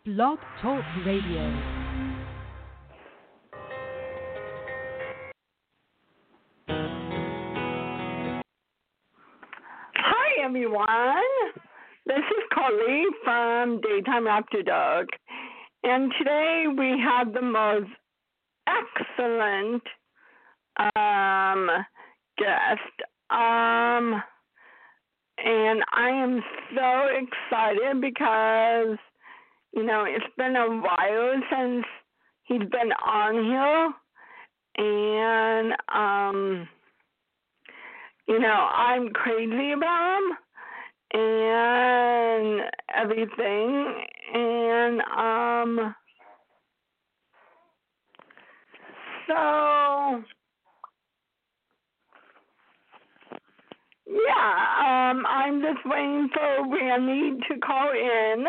Blog Talk Radio. Hi, everyone. This is Carly from Daytime After Dark. And today we have the most excellent guest. And I am so excited because, it's been a while since he's been on here. And, I'm crazy about him and everything. And, I'm just waiting for Randy to call in.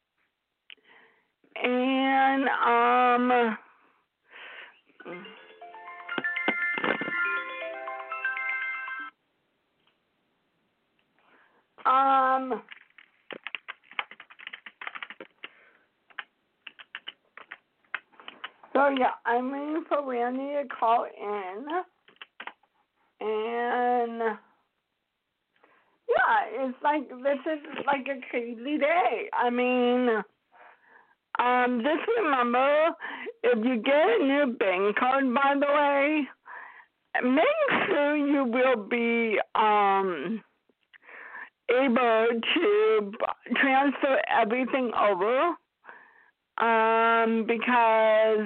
And, I'm waiting for Randy to call in. And this is like a crazy day. Just remember, if you get a new bank card, by the way, make sure you will be able to transfer everything over, because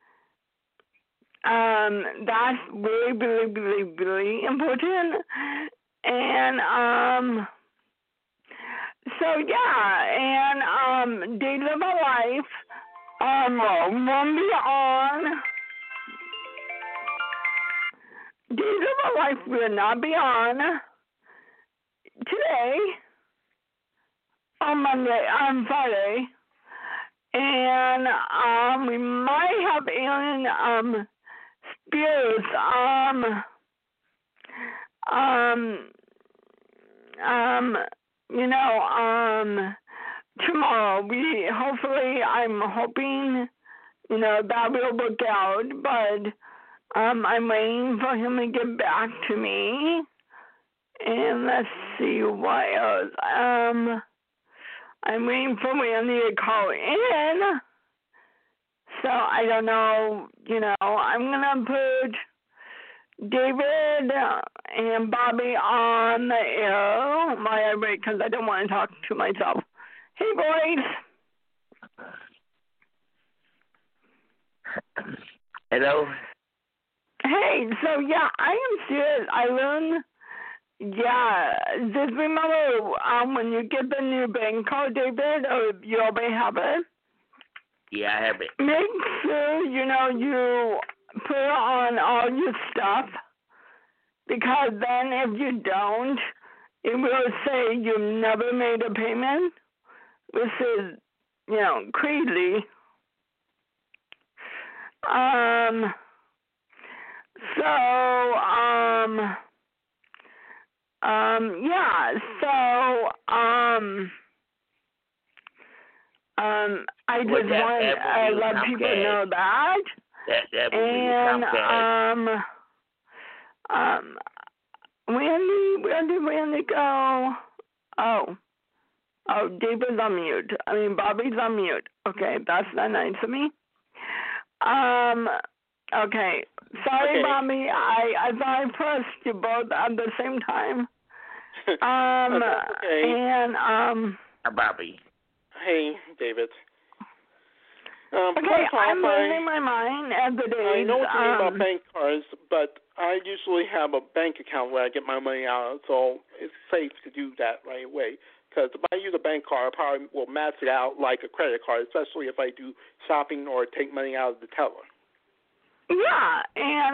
that's really, really, really, really important. And Days of Our Life won't be on. Days of Our Life will not be on today, on Friday. And we might have alien spirits tomorrow. I'm hoping, that will work out, but I'm waiting for him to get back to me. And let's see what else. I'm waiting for Randy to call in. So I don't know, I'm going to put David and Bobby on the air while I wait, because I don't want to talk to myself. Hey, boys. Hello. Hey, so I am serious. I learned, just remember when you get the new bank card, David, or you already have it. Yeah, I have it. Make sure, you put on all your stuff, because then if you don't, it will say you've never made a payment, which is, crazy. I just want to let people know that. That where did Randy go? Oh, David's on mute. Bobby's on mute. Okay, that's not nice of me. Okay. Sorry, okay. Bobby. I thought I pressed you both at the same time. Okay. And, Bobby. Hey, David. Okay, I'm losing my mind as it is. I know what you mean about bank cards, but I usually have a bank account where I get my money out, so it's safe to do that right away. Because if I use a bank card, I probably will max it out like a credit card, especially if I do shopping or take money out of the teller. Yeah, and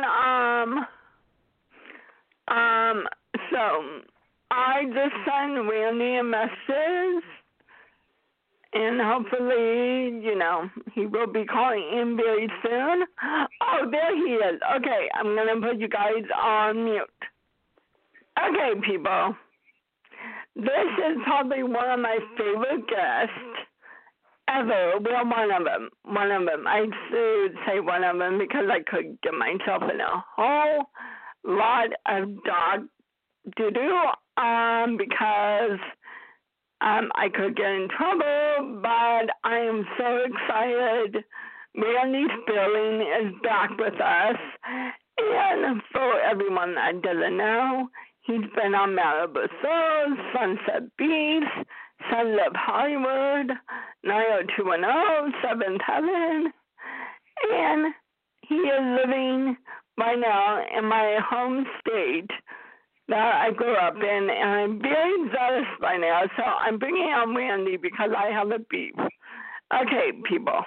so I just sent Randy a message, and hopefully, he will be calling in very soon. Oh, there he is. Okay, I'm going to put you guys on mute. Okay, people. This is probably one of my favorite guests however, well, one of them. I should say one of them because I could get myself in a whole lot of dog doo-doo because I could get in trouble, but I am so excited. Randy Sperling is back with us. And for everyone that doesn't know, he's been on Malibu Soul, Sunset Beach, Sunlight Hollywood, 90210, 7th Heaven. And he is living right now in my home state that I grew up in, and I'm very jealous right now. So I'm bringing on Randy because I have a beef. Okay, people.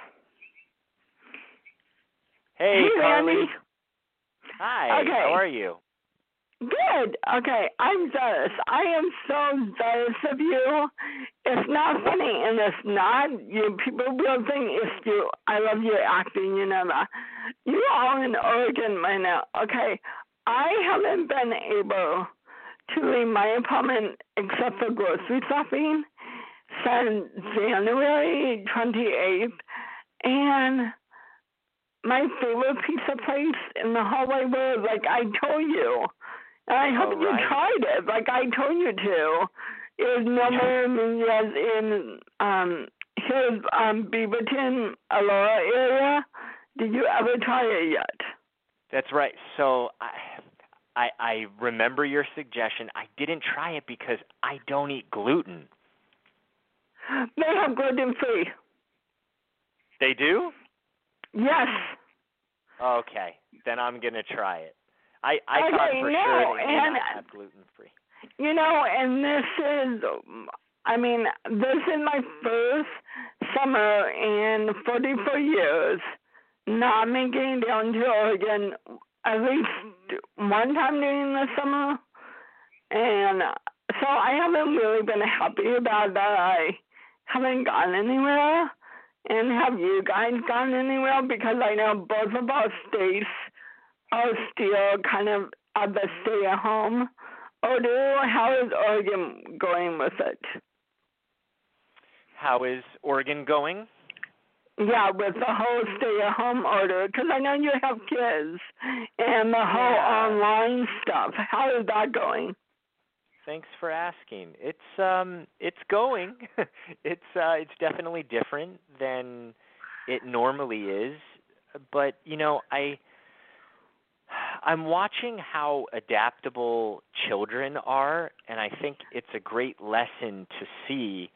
Hey, Carly. Randy. Hi. Okay. How are you? Good. Okay, I'm jealous. I am so jealous of you. It's not funny, and it's not. You people will think it's you. I love your acting. You know that. You're all in Oregon right now. Okay, I haven't been able to leave my apartment except for grocery shopping since January 28th, and my favorite pizza place in the hallway was, like I told you, and I hope you tried it, like I told you to, is Norma Nunez in his Beaverton, Aurora area. Did you ever try it yet? That's right. So I remember your suggestion. I didn't try it because I don't eat gluten. They have gluten-free. They do? Yes. Okay, then I'm gonna try it. I okay, thought for sure they and not have gluten-free. You know, and this is my first summer in 44 years not making it down to Oregon at least one time during the summer. And so I haven't really been happy about that. I haven't gone anywhere. And have you guys gone anywhere? Because I know both of our states are still kind of at the stay-at-home order. How is Oregon going with it? How is Oregon going? Yeah, with the whole stay-at-home order. Because I know you have kids and the whole online stuff. How is that going? Thanks for asking. It's going. It's definitely different than it normally is, but you know, I'm watching how adaptable children are, and I think it's a great lesson to see,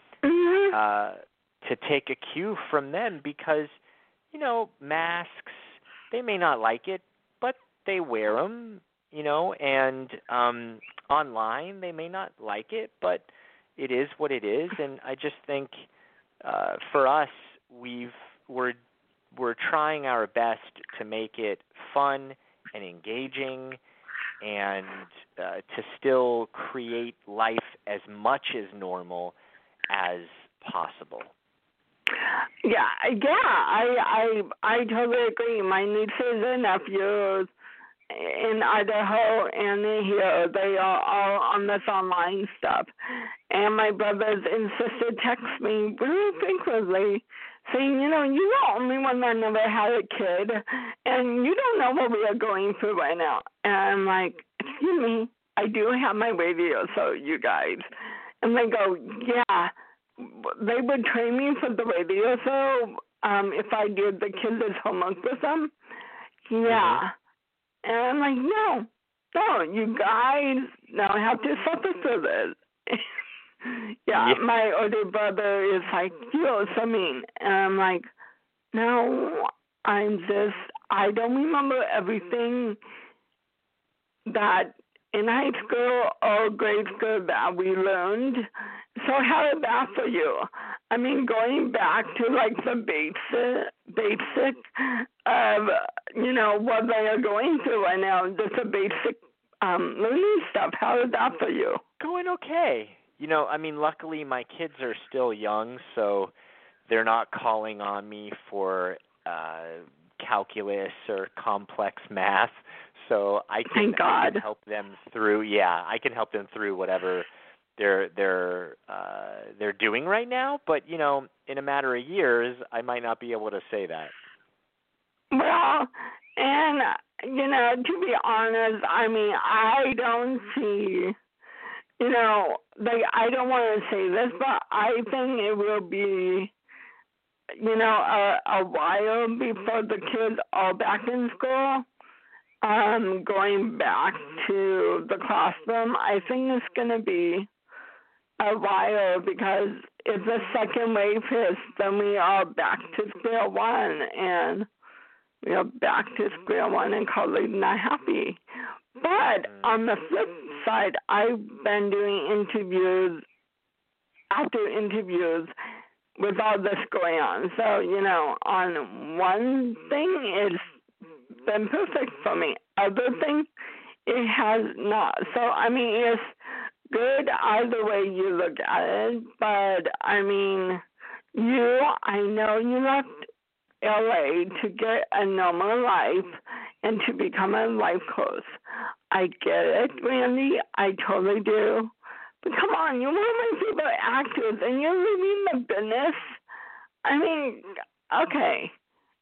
to take a cue from them, because you know, masks, they may not like it, but they wear them, you know, and online they may not like it, but it is what it is. And I just think for us, we're trying our best to make it fun and engaging, and to still create life as much as normal as possible. Yeah, I totally agree. My nieces and nephews in Idaho and here, they are all on this online stuff. And my brothers and sister text me really frequently saying, you know, you're the only one that never had a kid, and you don't know what we are going through right now. And I'm like, excuse me, I do have my radio show, you guys. And they go, yeah, they would train me for the radio show if I did the kids' homework with them. Yeah. And I'm like, no, you guys now have to suffer through this. yeah, my older brother is like, you're so mean. And I'm like, no, I don't remember everything that in high school or grade school that we learned. So how is that for you? I mean, going back to like the basic of, you know, what they are going through right now, just the basic learning stuff. How is that for you? Going okay. You know, I mean, luckily my kids are still young, so they're not calling on me for calculus or complex math. So I can help them through. Yeah, I can help them through whatever they're doing right now. But you know, in a matter of years, I might not be able to say that. Well, and you know, to be honest, I mean, I don't see, you know, like I don't want to say this, but I think it will be, you know, a while before the kids are back in school. Going back to the classroom, I think it's going to be a while because if the second wave hits, then we are back to square one, and we are back to square one and colleagues not happy. But on the flip side, I've been doing interviews after interviews with all this going on. So, you know, on one thing, it's been perfect for me. Other thing, it has not. So, I mean, it's good either way you look at it. But, I mean, I know you left LA to get a normal life and to become a life coach. I get it, Randy. I totally do. But come on, you're one of my favorite actors, and you're leaving the business. I mean, okay.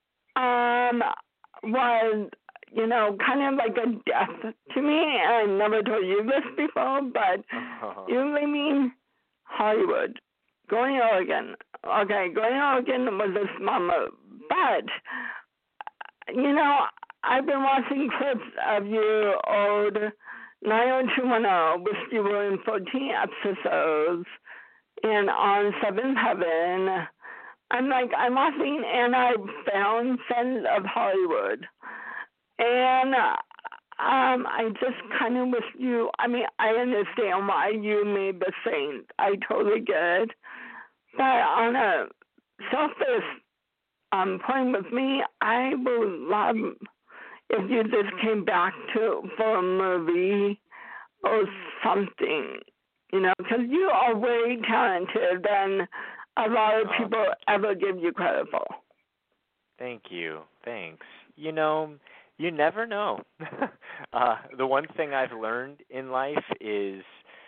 Was, you know, kind of like a death to me. I never told you this before, but you're leaving Hollywood, going to Oregon. Okay, going to Oregon was a smart move. But, you know, I've been watching clips of your old 90210, which you were in 14 episodes, and on Seventh Heaven. I'm watching, and I found Friends of Hollywood. And I just kind of wish you, I mean, I understand why you made the Saint. I totally get it. But on a selfish point with me, I would love if you just came back for a movie or something, you know, because you are way talented than a lot of people ever give you credit for. Thank you. Thanks. You know, you never know. The one thing I've learned in life is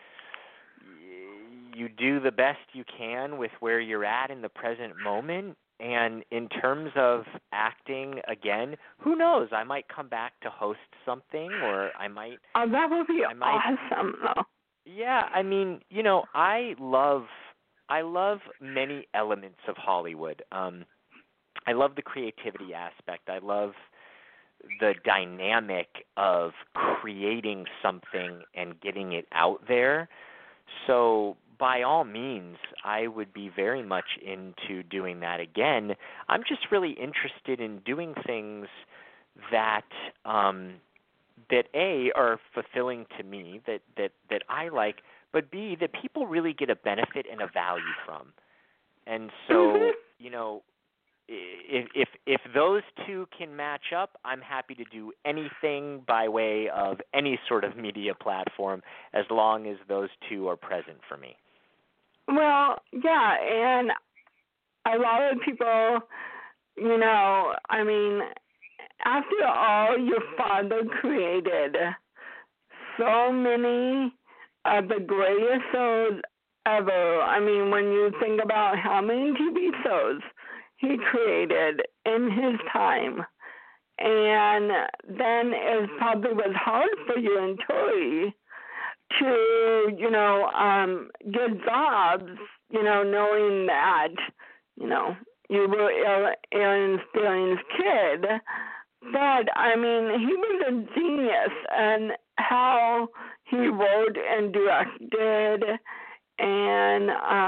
you do the best you can with where you're at in the present moment. And in terms of acting again, who knows? I might come back to host something, or I might. Oh, that would be awesome, though. Yeah, I mean, you know, I love many elements of Hollywood. I love the creativity aspect. I love the dynamic of creating something and getting it out there. So by all means, I would be very much into doing that again. I'm just really interested in doing things that that A, are fulfilling to me, that I like, but B, that people really get a benefit and a value from. And so, you know, if those two can match up, I'm happy to do anything by way of any sort of media platform as long as those two are present for me. Well, yeah, and a lot of people, you know, I mean, after all, your father created so many of the greatest shows ever. I mean, when you think about how many TV shows he created in his time, and then it probably was hard for you and Tori to, you know, get jobs, you know, knowing that, you know, you were Aaron Sterling's kid. But, I mean, he was a genius in how he wrote and directed. And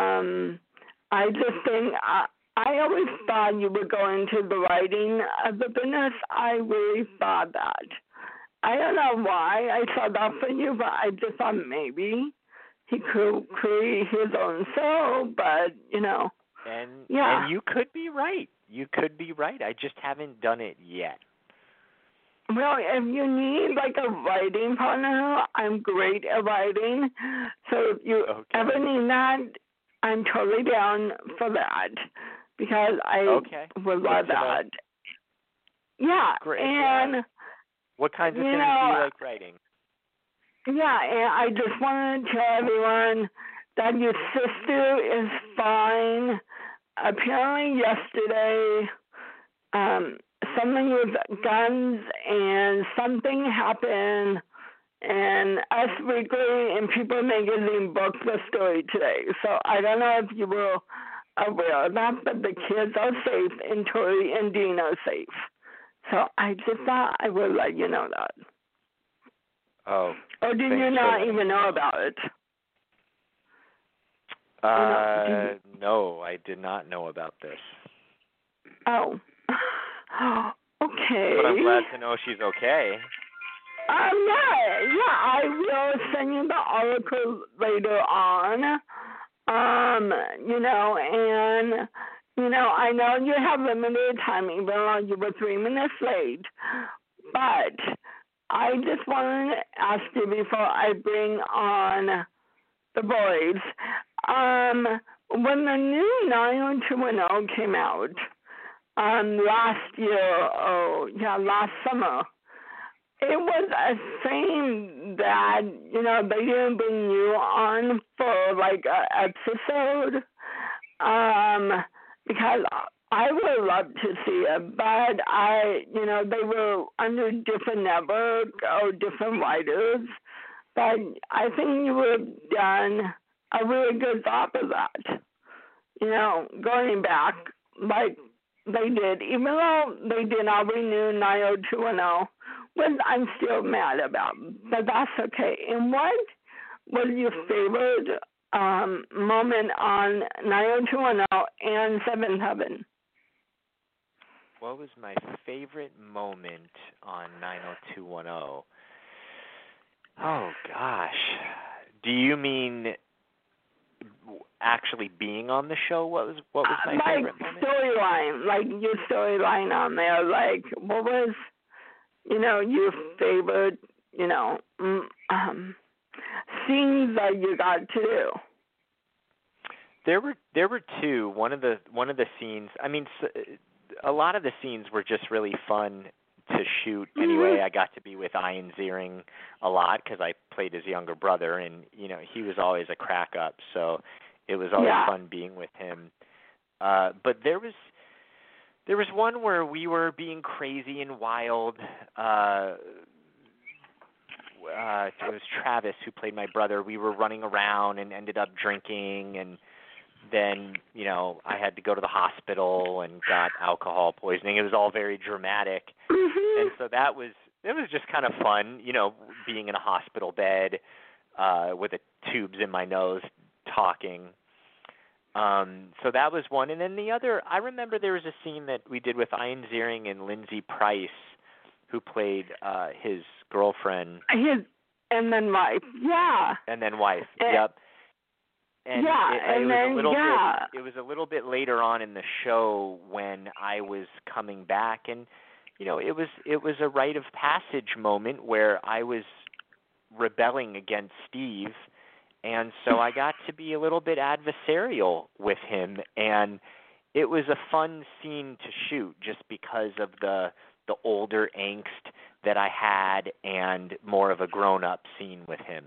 I just think I always thought you would go into the writing of the business. I really thought that. I don't know why I saw that for you, but I just thought maybe he could create his own show, but, you know. And you could be right. You could be right. I just haven't done it yet. Well, if you need, like, a writing partner, I'm great at writing. So if you ever need that, I'm totally down for that because I would love that. Yeah. Great. And what kinds of things do you like writing? Yeah, and I just wanted to tell everyone that your sister is fine. Apparently yesterday, something with guns and something happened, and Us Weekly and People Magazine booked the story today. So I don't know if you were aware of that, but the kids are safe and Tori and Dean are safe. So I just thought I would let you know that. Oh. Or did you not even know about it? No, I did not know about this. Oh. Okay. But I'm glad to know she's okay. Yeah, I will send you the article later on. I know you have limited time, even though you were 3 minutes late. But I just wanted to ask you before I bring on the boys. When the new 90210 came out last summer, it was a shame that, they didn't bring you on for like an episode, because I would love to see it, but they were under different network or different writers, but I think you would have done a really good job of that, going back like they did, even though they did not renew 90210, which I'm still mad about, but that's okay. And what was your favorite moment on 90210 and 77? What was my favorite moment on 90210? Oh, gosh. Do you mean actually being on the show? What was my favorite moment? Storyline, like your storyline on there. Like, what was, your favorite, scenes that you got to do? There were two. One of the scenes. I mean, a lot of the scenes were just really fun to shoot. Anyway, I got to be with Ian Ziering a lot because I played his younger brother, and he was always a crack up. So it was always fun being with him. But there was one where we were being crazy and wild. It was Travis who played my brother. We were running around and ended up drinking, and then, I had to go to the hospital and got alcohol poisoning. It was all very dramatic. And so it was just kind of fun, being in a hospital bed with the tubes in my nose talking. So that was one. And then the other, I remember there was a scene that we did with Ian Ziering and Lindsay Price, who played his girlfriend. And then wife, yeah. And then wife, yep. And it was a little bit later on in the show when I was coming back, and it was a rite of passage moment where I was rebelling against Steve, and so I got to be a little bit adversarial with him, and it was a fun scene to shoot just because of the older angst that I had and more of a grown-up scene with him.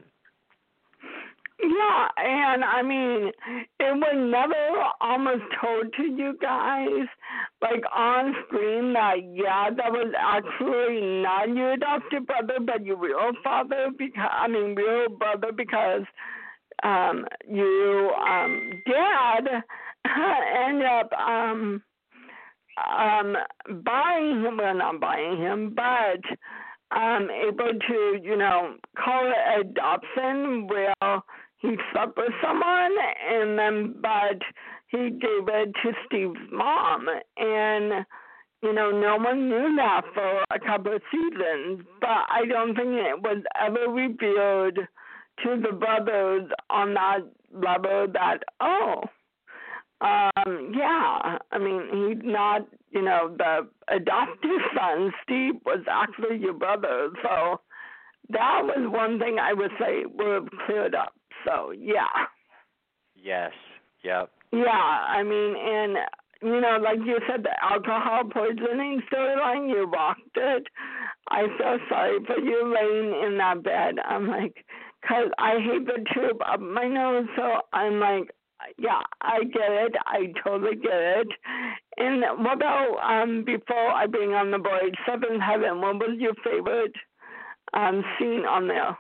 Yeah, and I mean, it was never almost told to you guys, like on screen, that that was actually not your adopted brother, but your real brother, because your dad ended up not buying him, but able to, call it adoption, where he slept with someone, but he gave it to Steve's mom, and, no one knew that for a couple of seasons, but I don't think it was ever revealed to the brothers on that level that, he's not, the adoptive son, Steve, was actually your brother, so that was one thing I would say would have cleared up. So, yeah. Yes. Yep. Yeah, I mean, and, like you said, the alcohol poisoning storyline, you rocked it. I feel sorry for you laying in that bed. I'm like, because I hate the tube up my nose, so I'm like, yeah, I get it. I totally get it. And what about, before I bring on the boy, Seventh Heaven, what was your favorite scene on there?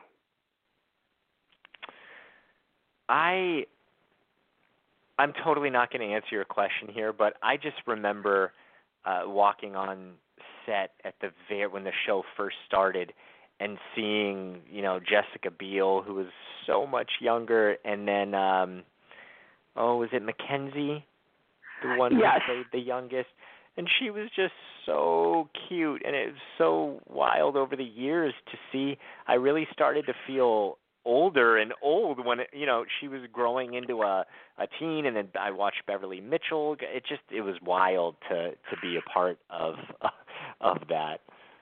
I'm totally not going to answer your question here, but I just remember walking on set at when the show first started and seeing, Jessica Biel, who was so much younger, and then was it Mackenzie, the one who played the youngest? And she was just so cute, and it was so wild over the years to see. I really started to feel older and old when she was growing into a teen, and then I watched Beverly Mitchell. It was wild to be a part of that.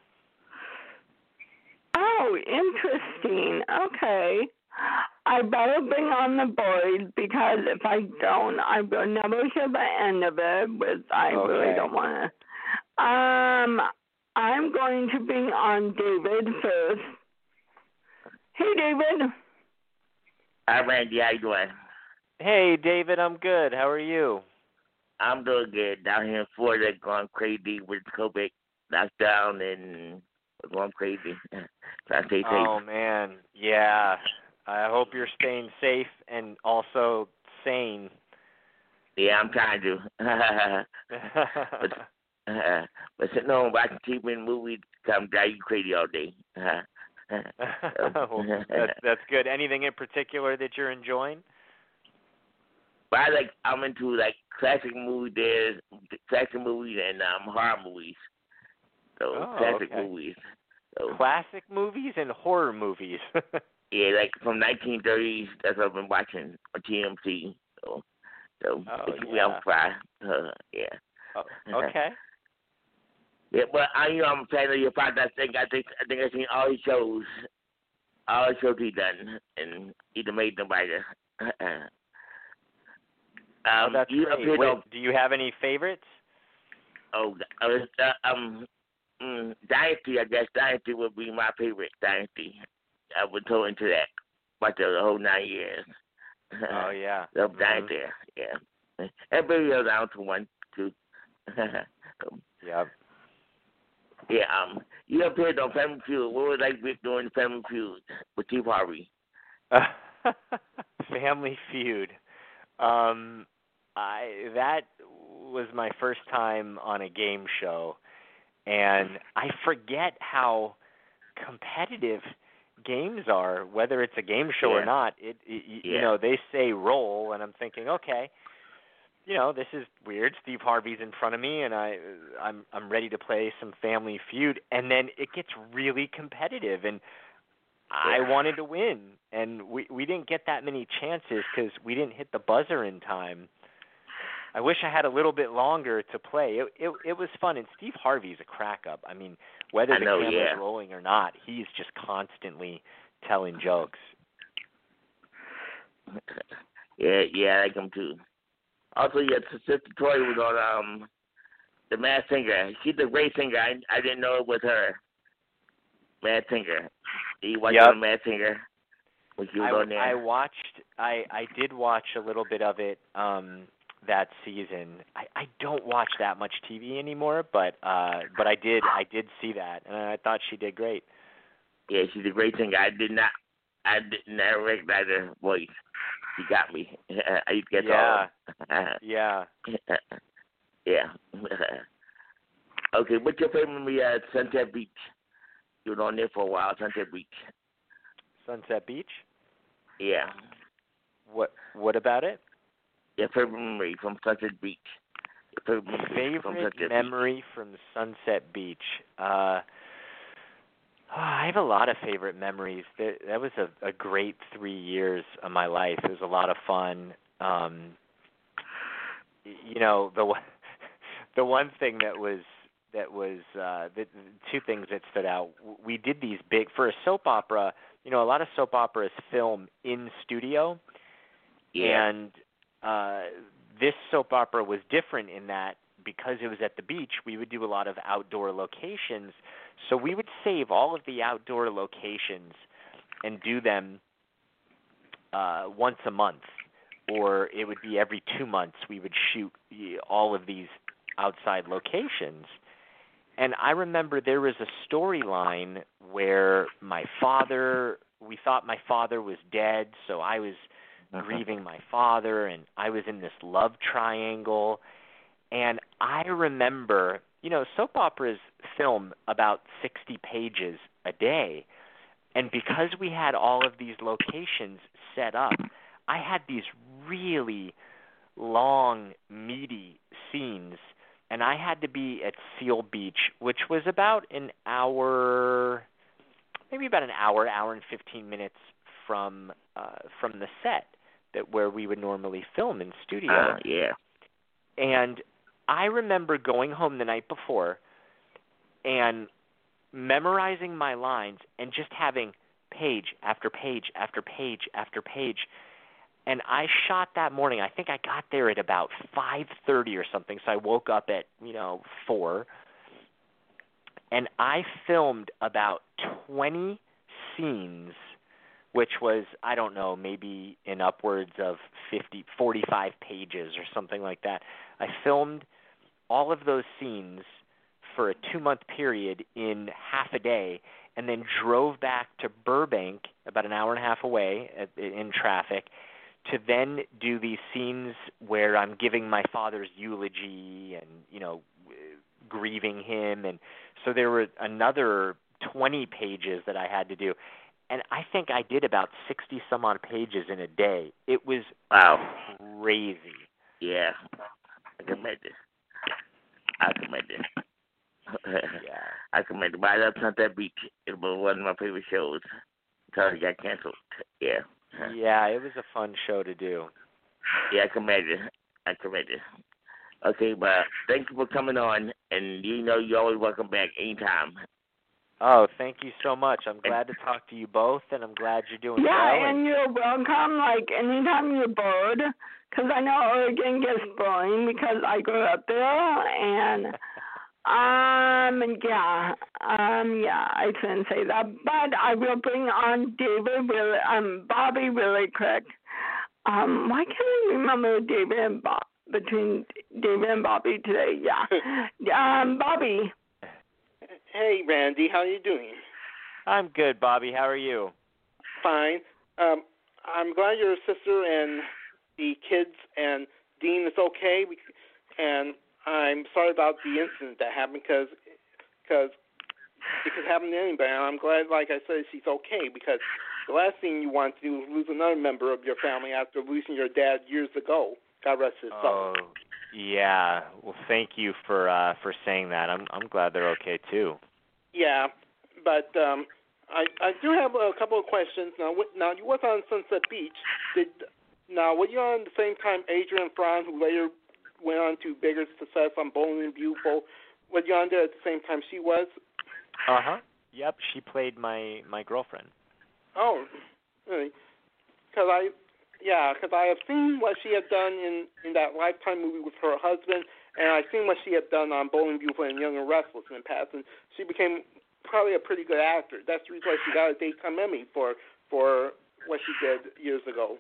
Oh, interesting. Okay. I better bring on the boys, because if I don't, I will never hear the end of it, which I really don't want to. I'm going to bring on David first. Hey, David. Hi, Randy. How you doing? Hey, David. I'm good. How are you? I'm doing good. Down here in Florida, going crazy with COVID lockdown and going crazy. Trying to stay safe. Oh, man. Yeah. I hope you're staying safe and also sane. Yeah, I'm trying to. But sitting home watching TV and movies come drive you crazy all day. Well, that's good. Anything in particular that you're enjoying? But I'm into classic movies and horror movies. So classic movies. So, classic movies and horror movies. Yeah, from 1930s. That's what I've been watching on TMC. So it keeps me on fire. Yeah. Oh, okay. Yeah, but I'm a fan of your podcast. I think I've seen all his shows he done, and he's an amazing writer. That's great. Do you have any favorites? Dynasty. I guess Dynasty would be my favorite. Dynasty. I would throw into that. Watch the whole 9 years. Oh yeah. Love Dynasty. Yeah. Everybody else down to 1, 2. Yeah. Yeah, you appeared on Family Feud. What was doing Family Feud with Steve Harvey? Family Feud. That was my first time on a game show, and I forget how competitive games are, whether it's a game show or not. They say roll, and I'm thinking, okay, this is weird. Steve Harvey's in front of me, and I'm ready to play some Family Feud, and then it gets really competitive, and I wanted to win, and we didn't get that many chances because we didn't hit the buzzer in time. I wish I had a little bit longer to play. It was fun, and Steve Harvey's a crack up. I mean, whether the camera's rolling or not, he's just constantly telling jokes. Yeah, I like him too. Also, Sister Tori was on The Masked Singer. She's a great singer. I didn't know it was her. Masked Singer. You watched The Masked Singer when she was on there? I did watch a little bit of it that season. I don't watch that much TV anymore, but I did see that, and I thought she did great. Yeah, she's a great singer. I didn't recognize her voice. She got me. I used to get Yeah. Yeah. Okay, what's your favorite movie at Sunset Beach? You were on there for a while, Sunset Beach. Sunset Beach? Yeah. What about it? Your favorite memory from Sunset Beach. Favorite memory from Sunset Beach. I have a lot of favorite memories. That was a great 3 years of my life. It was a lot of fun. The one thing that was the two things that stood out. We did these big for a soap opera. A lot of soap operas film in studio, and this soap opera was different in that because it was at the beach, we would do a lot of outdoor locations. So we would save all of the outdoor locations and do them once a month, or it would be every 2 months we would shoot all of these outside locations. And I remember there was a storyline where we thought my father was dead, so I was grieving my father, and I was in this love triangle. And I remember, soap operas film about 60 pages a day. And because we had all of these locations set up, I had these really long, meaty scenes. And I had to be at Seal Beach, which was about an hour, maybe about an hour and 15 minutes from the set where we would normally film in studio. Yeah. And I remember going home the night before and memorizing my lines and just having page after page after page after page. And I shot that morning. I think I got there at about 5:30 or something, so I woke up at, 4. And I filmed about 20 scenes, which was, I don't know, maybe in upwards of 45 pages or something like that. I filmed all of those scenes for a 2-month period in half a day, and then drove back to Burbank, about an hour and a half away in traffic, to then do these scenes where I'm giving my father's eulogy and, grieving him. And so there were another 20 pages that I had to do. And I think I did about 60 some odd pages in a day. It was crazy. Yeah. I commend it. Yeah. I commend it. But I love Sunset Beach. It was one of my favorite shows until it got canceled. Yeah. Yeah, it was a fun show to do. Yeah, I commend it. Okay, but thank you for coming on, and you're always welcome back anytime. Oh, thank you so much. I'm glad to talk to you both, and I'm glad you're doing well. Yeah, and you're welcome, anytime you're bored, because I know Oregon gets boring because I grew up there, and, I shouldn't say that, but I will bring on Bobby really quick. Why can't I remember David and between David and Bobby today? Yeah. Bobby. Hey, Randy, how are you doing? I'm good, Bobby. How are you? Fine. I'm glad your sister and the kids and Dean is okay, and I'm sorry about the incident that happened because it could happen to anybody. And I'm glad, like I said, she's okay, because the last thing you want to do is lose another member of your family after losing your dad years ago. God rest his soul. Oh, yeah. Well, thank you for saying that. I'm glad they're okay too. Yeah, but I do have a couple of questions. Now you was on Sunset Beach. Were you on the same time Adrienne Franz, who later went on to bigger success on Bowling and Beautiful? Was you on there at the same time she was? Yep, she played my girlfriend. Oh, really? Because I have seen what she had done in that Lifetime movie with her husband, and I've seen what she had done on Bowling Beautiful and Young and Restless in the past, and she became probably a pretty good actor. That's the reason why she got a Daytime Emmy for what she did years ago.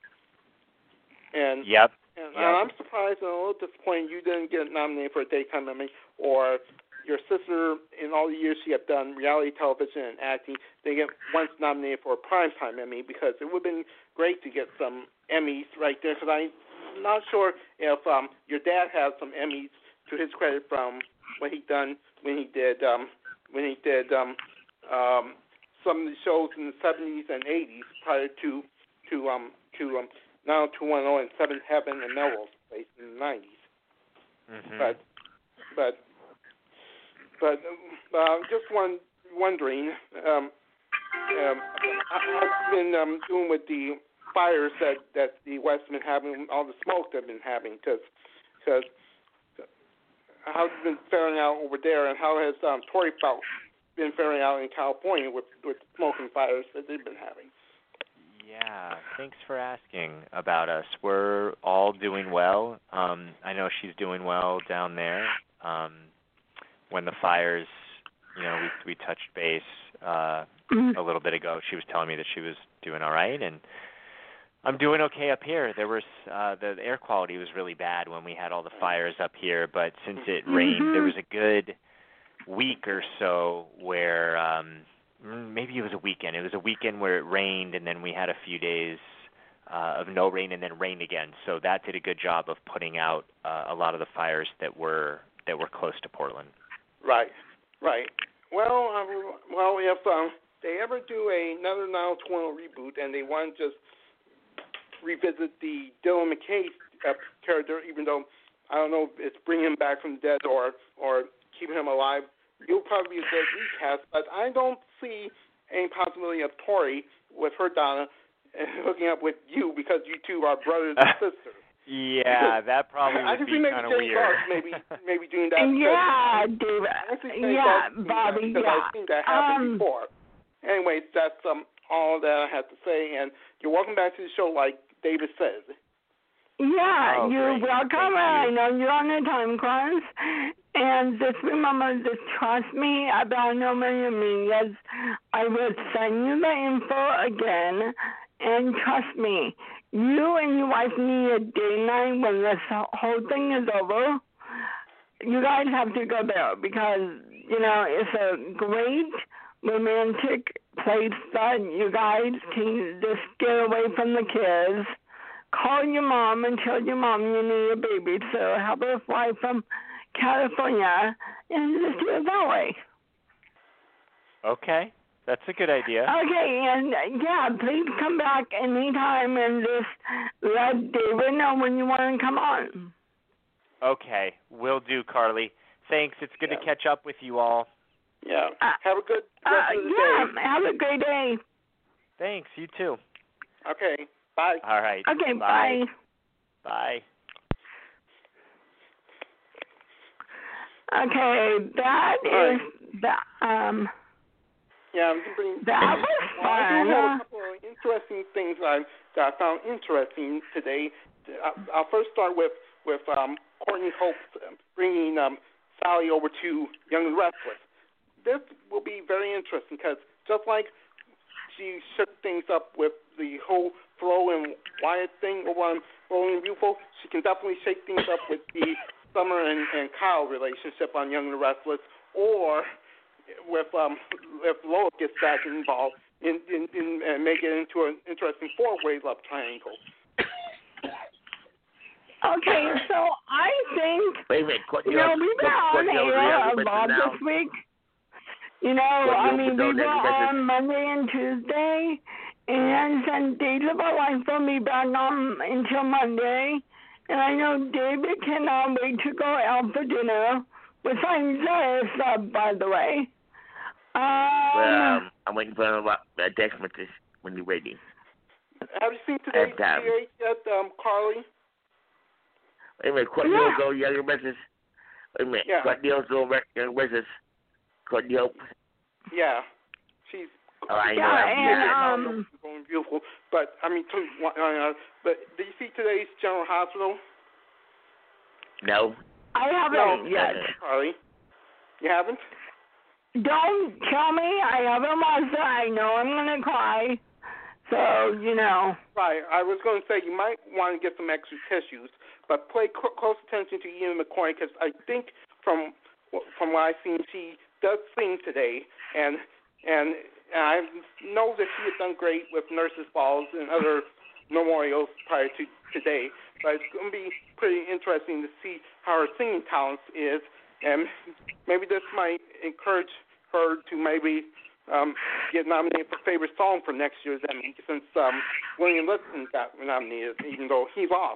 And Yep. And I'm surprised and a little disappointed you didn't get nominated for a Daytime Emmy, or your sister, in all the years she had done reality television and acting, they get once nominated for a Primetime Emmy, because it would have been great to get some Emmys right there, because I'm not sure if your dad has some Emmys to his credit from what he did some of the shows in the 70s and 80s prior to 90210 and Seventh Heaven and Melrose Place in the 90s. Mm-hmm. But just wondering, I've been doing with the fires that the West have been having, all the smoke they've been having, because how's it been faring out over there, and how has Tory Felt been faring out in California with the smoking fires that they've been having? Yeah, thanks for asking about us. We're all doing well. I know she's doing well down there. When the fires, we touched base a little bit ago. She was telling me that she was doing all right, and I'm doing okay up here. There was the air quality was really bad when we had all the fires up here, but since it rained, there was a good week or so where maybe it was a weekend. It was a weekend where it rained, and then we had a few days of no rain, and then rain again. So that did a good job of putting out a lot of the fires that were close to Portland. Right. Well, if they ever do another 90210 reboot and they want to just revisit the Dylan McKay character, even though I don't know if it's bringing him back from the dead or keeping him alive, you'll probably be a good recast. But I don't see any possibility of Tori with her Donna hooking up with you because you two are brothers and sisters. Yeah, that probably would be kind of weird. Maybe doing that. Yeah, David. Yeah, Bobby. Because I've seen that happen before. Anyways, that's all that I have to say. And you're welcome back to the show, like David says. Yeah, you're great. welcome. I know you're on a time crunch. And just remember, just trust me about No Million. I will send you the info again. And trust me, you and your wife need a day night when this whole thing is over. You guys have to go there because, it's a great romantic place that you guys can just get away from the kids. Call your mom and tell your mom you need a babysitter. Have her fly from California and just do it that way. Okay. That's a good idea. Okay, and please come back anytime and just let David know when you want to come on. Okay, will do, Carly. Thanks. It's good to catch up with you all. Yeah. Have a good rest of the day. Have a great day. Thanks. You too. Okay. Bye. All right. Okay, bye. Bye. Bye. Okay, that is the Yeah, that was fun. I do have a couple of interesting things that I found interesting today. I'll first start with Courtney Hope bringing Sally over to Young and Restless. This will be very interesting because just like she shook things up with the whole Flo and Wyatt thing over on Rolling Beautiful, she can definitely shake things up with the Summer and Kyle relationship on Young and Restless, or with if Lois gets back involved and make it into an interesting four-way love triangle. Okay, so I think wait a minute, we've been on air a lot this week. We were on Monday and Tuesday, and since Days of Our Life will be back on until Monday, and I know David cannot wait to go out for dinner, which I'm jealous of, by the way. I'm waiting for a text message when you're ready. Have you seen today's CH yet, Carly? Wait a minute, Courtney will go Young and Restless. Wait a minute, Courtney will go Young and Restless. Courtney Hope. Yeah, she's. Oh, I know. And going beautiful, but but did you see today's General Hospital? No. I haven't yet. Carly, you haven't? Don't tell me I haven't watched it. I know I'm gonna cry. So Right. I was going to say you might want to get some extra tissues, but pay close attention to Ian McCoy because I think from what I've seen, she does sing today, and I know that she has done great with Nurses Balls and other memorials prior to today. But it's going to be pretty interesting to see how her singing talent is, and maybe this might encourage her to maybe get nominated for favorite song for next year's Emmy, since William Liston got nominated, even though he's off.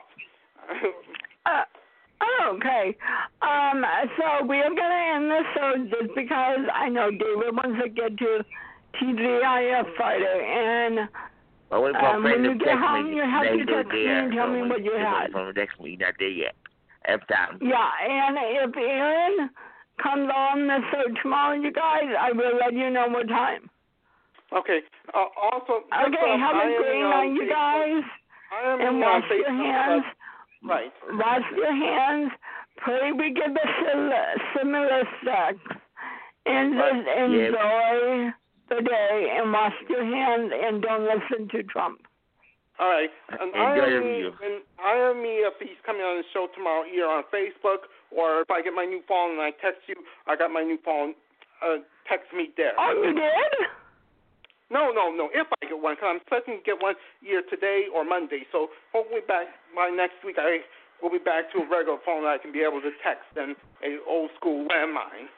Okay. So we're gonna end the show just because I know David wants to get to TGIF Friday, and when you get home, you have to text me and tell me what you had. Text me, not there yet. Every time. Yeah, and if Aaron comes on the show tomorrow, you guys, I will let you know what time. Okay. Also. Okay, have a great night, you guys. And wash your hands. Right. Wash your hands. Pray we get the similar sex. And just enjoy the day and wash your hands and don't listen to Trump. All right. And Iron Me, if he's coming on the show tomorrow, either on Facebook or if I get my new phone and I text you, I got my new phone. Text me there. Oh, you did? No. If I get one, because I'm expecting to get one either today or Monday. So hopefully by next week I will be back to a regular phone that I can be able to text and an old school landline.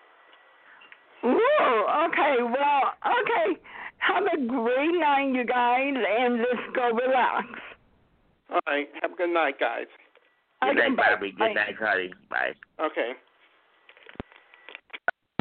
Ooh, okay. Well, okay. Have a great night, you guys, and just go relax. All right. Have a good night, guys. Good Okay, night, bye. Bobby. Good night, Cardi. Bye. Okay.